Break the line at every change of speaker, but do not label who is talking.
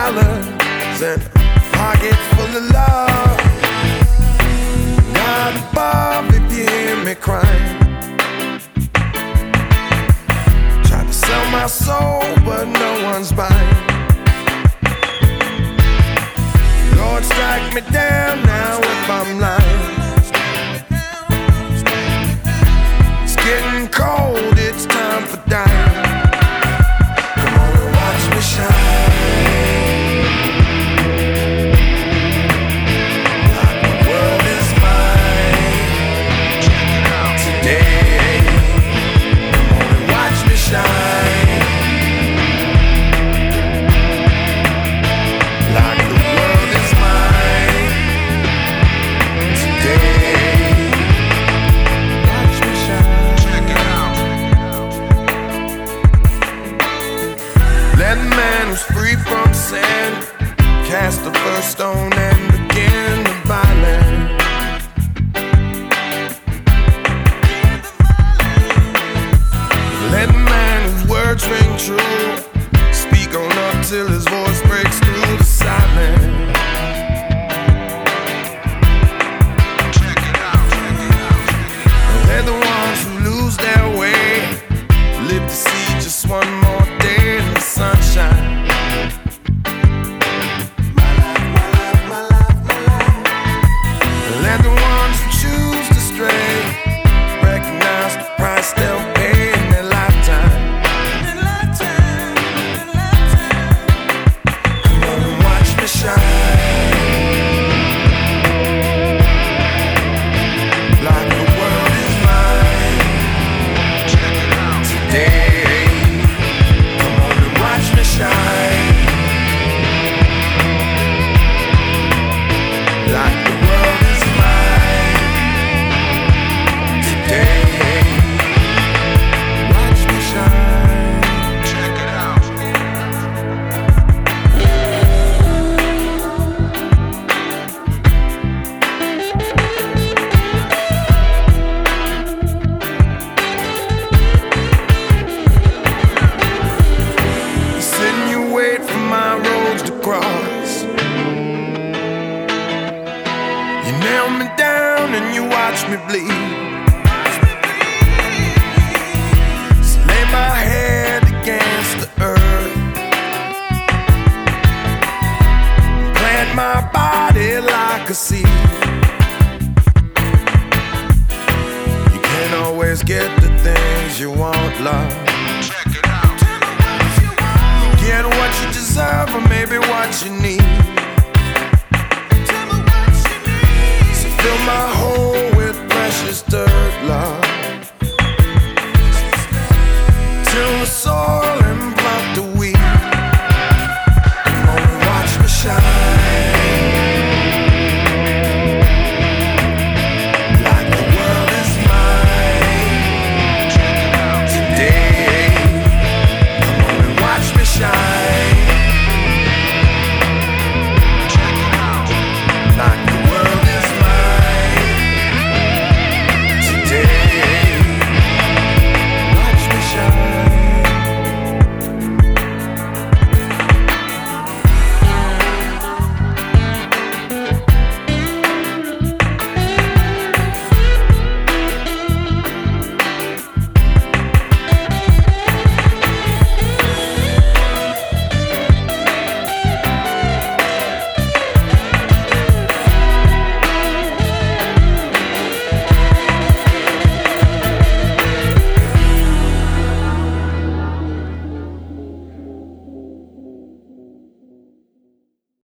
dollars and a pocket full of love. Not above if you hear me crying. Tried to sell my soul, but no one's buying. Lord, strike me down now if I'm lying. It's getting cold, it's time for dying. Come on and watch me shine. Like the world is mine. Check it out today. Come on and watch me shine. Like the world is mine today. Watch me shine. Check it out. Let the man who's free from sin cast the first stone and begin the violence. Let the man whose words ring true speak on up till his voice breaks through the silence. Check it out. Let the ones who lose their way live to see just one more day in the sunshine. Let the ones who choose to stray recognize the price they'll pay in their lifetime. Come on and watch me shine. Like the world is mine. Check it out today. Come on and watch me shine. Like the world is mine today. Watch me shine. Check it out. You sit and you wait for my roads to cross. You nail me down and you watch me bleed. So lay my head against the earth, plant my body like a seed. You can't always get the things you want, love. Check it out. You get what you deserve or maybe what you need.